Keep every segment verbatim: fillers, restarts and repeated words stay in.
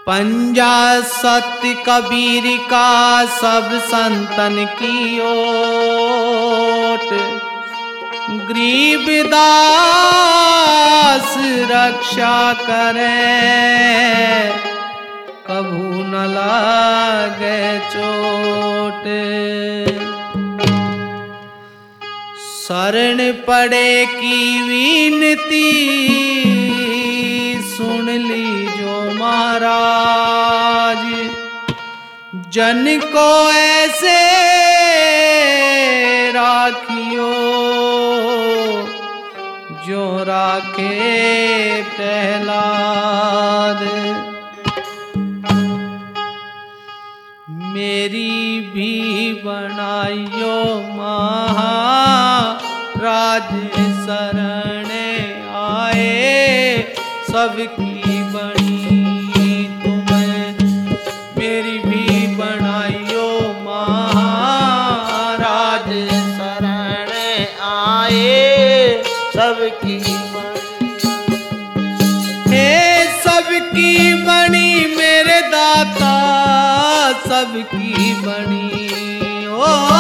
पंजा सत्य कबीर का सब संतन की ओट, गरीबदास रक्षा करे, कभू न लागे चोट। शरण पड़े की विनती सुन लीजो महाराज, जन को ऐसे राखियो जो राखे प्रहलाद। मेरी भी बनाइयो महाराज शरण आए, सबकी बनी तुम्हें। मेरी भी बनाइयो महाराज शरण आए, सबकी बनी। हे सबकी बनी मेरे दाता, सबकी बनी ओ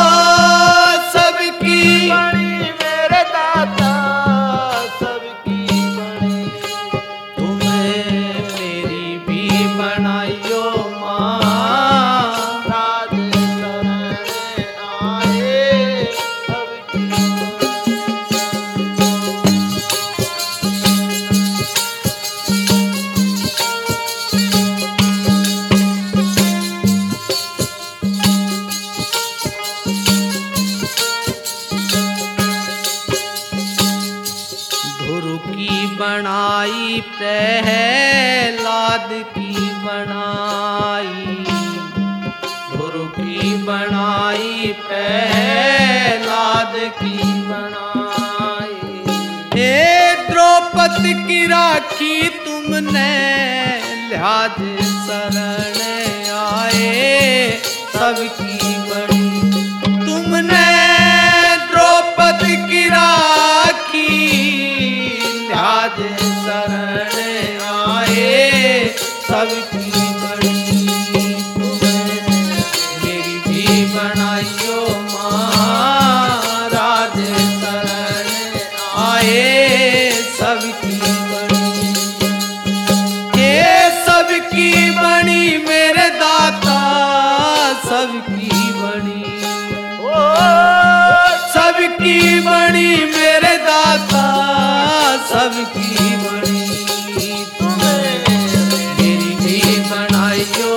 सबकी बनी मेरे दाता, सबकी बनी। तुम्हें मेरी भी बनाइयो महाराज शरण आए, सबकी बनाई प्रहलाद की बनाई, गुरु की बनाई प्रहलाद की बनाई। हे द्रौपदी की राखी तुमने, लिहाज शरण आए, सबकी बनी। तुमने द्रौपदी की राखी, लिहाज शरण आए, सबकी बनी। तुम्हें मेरी भी बनाइयो महाराज शरण आए, सबकी बनी। हे सबकी बनी मेरे दाता, सबकी बनी ओ सबकी बनी मेरे दाता, सबकी बनी। तुम्हें मेरी भी बनाइयो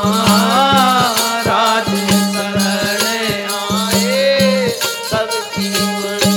महाराज शरण आए, सबकी बनी।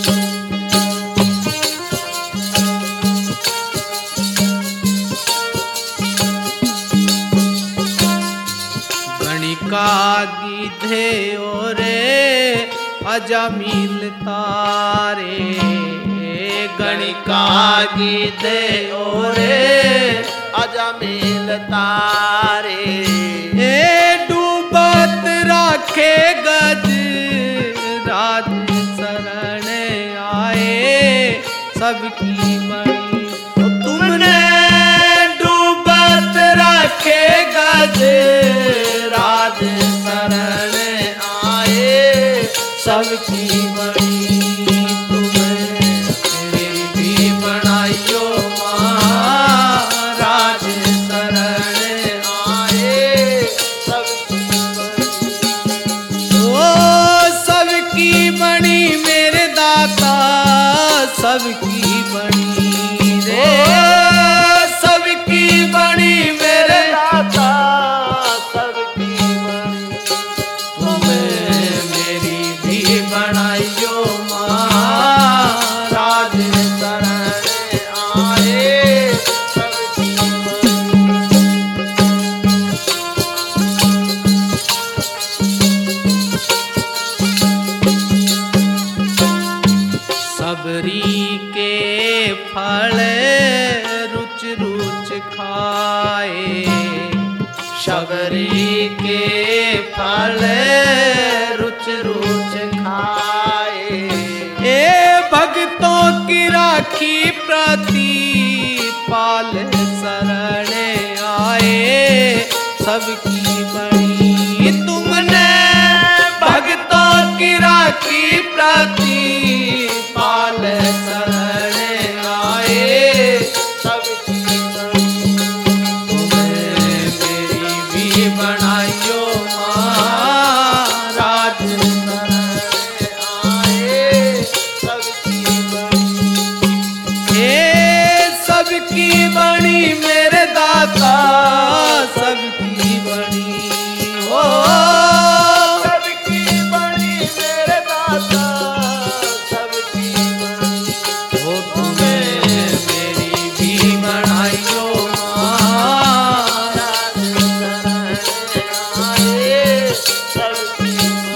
गणिका गीधे ओरे अजामिल तारे, गणिका गीधे ओरे अजामिल तारे। ए डूबत राखे गज राज शरण आए, सबकी बनी। तुमने डूबत राखे गज राज शरण आए, सबकी बनी। तुम्हें मेरी भी बनाइयो महाराज शरण आए, सबकी बनी। ओ सबकी बनी मेरे दाता, सबकी बनी रे, सबकी बनी मेरे दाता, सबकी बनी। तुम्हें मेरी भी बनाइयो महाराज शरण आए, सबकी बनी। सबरी के फल रुच रुच खाए, सबरी के फल रुच रुच खाए। ए भक्तों की राखी प्रति पाल शरण आए, सबकी बड़ी। तुमने भक्तों की राखी प्रतिपाल शरण आए सबकी बड़ी। तुम्हें मेरी भी बनाइयो महाराज सबकी बड़ी मेरे दाता सबकी बड़ी हो सबकी बड़ी मेरे दाता सबकी बड़ी। हो तुम्हें मेरी भी बनाइयो महाराज शरण आए सबकी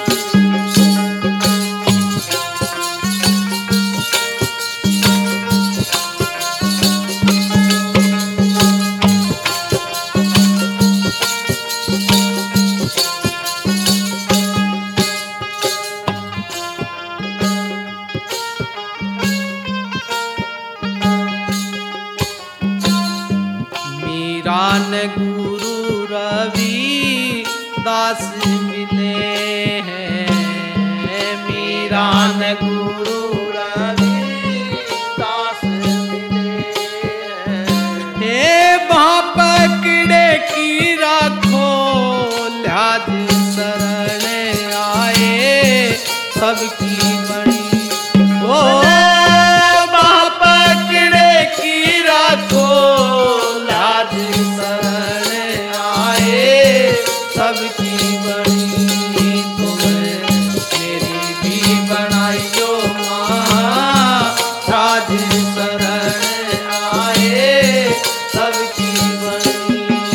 मीरान गुरु रवि दास मिले हैं मीरान गुरु दास मिले हे वहाँ पकड़े की राखो लाज शरण आए सबकी बड़ी ओ वहाँ पकड़े की राखो लाज शरण आए सबकी बड़ी। तुम्हें मेरी भी बनाइयो महाराज शरण आए सबकी बड़ी।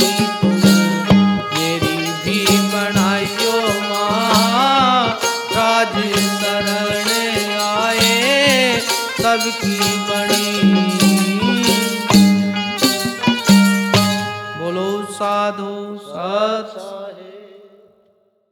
मेरी भी बनाइयो महाराज शरण आए सबकी बड़ी। बोलो साधु सत